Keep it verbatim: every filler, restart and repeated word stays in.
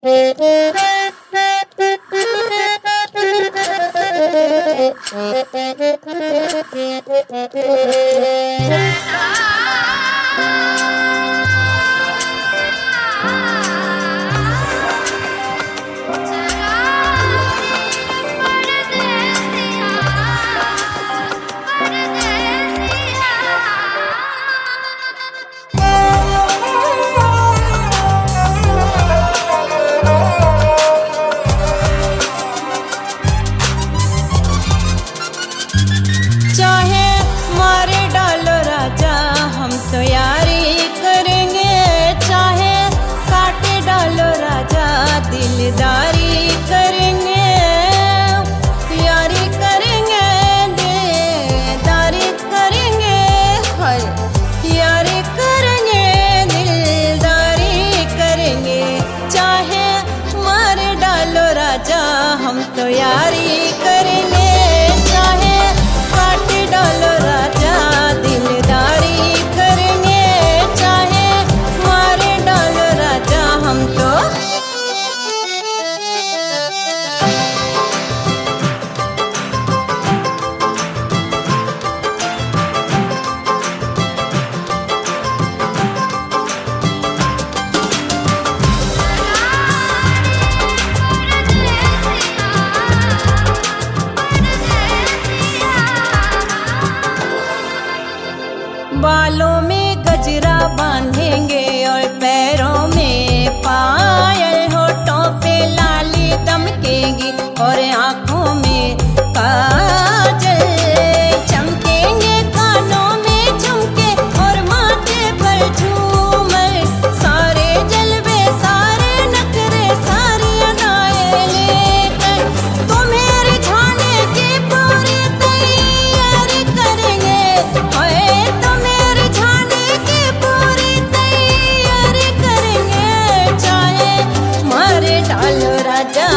चाहे मारे डालो राजा हम तो यारी करेंगे, चाहे काटे डालो राजा दिलदारी करेंगे, यारी करेंगे दिलदारी करेंगे, हाय यारी करेंगे दिलदारी करेंगे। चाहे मारे डालो राजा हम तो यारी करेंगे, चाहे काटे डालो राजा दिलदारी करेंगे, चाहे मारे डालो राजा हम तो। बालों में गजरा बांधेंगे और पैरों में पायल, होठों पे लाली दमकेगी और आँखों में काजल, चमकेंगे कानों में झुमके और माथे पर झूमर, सारे जलवे सारे नखरे सारी अदाएं लेकर तुम्हें रिझाने की पूरी तैयारी करेंगे, हाय डालो राजा